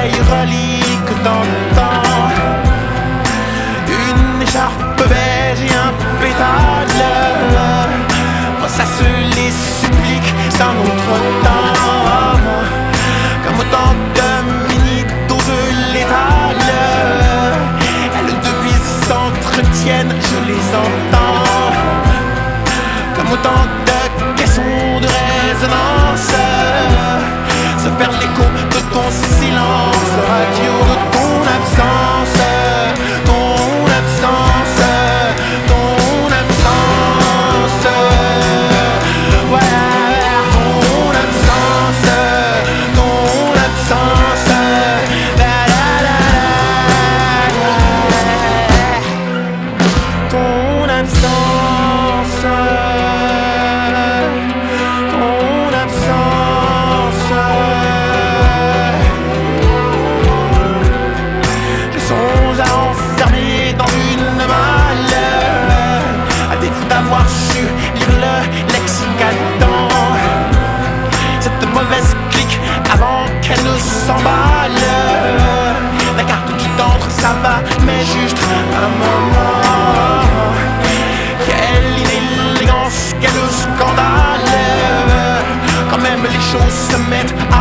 vieille relique d'antan. Une écharpe beige et un pétale, ça se les supplique d'un autre temps. Comme autant de mini-doses létales, elles devises s'entretiennent, je les entends. Comme autant de caissons de résonance, se faire l'écho de ton silence, radio de ton absence, ton absence, ton absence. Ouais, ton absence, ton absence. La la la la. Ton absence, ton absence. Je songe à enfermer dans une malle, à défaut d'avoir su lire le lexique à temps. Cette mauvaise clique avant qu'elle ne s'emballe. La carte qui t'entre, ça va, mais juste un moment. Quelle inélégance, quel scandale, quand même les choses se mettent à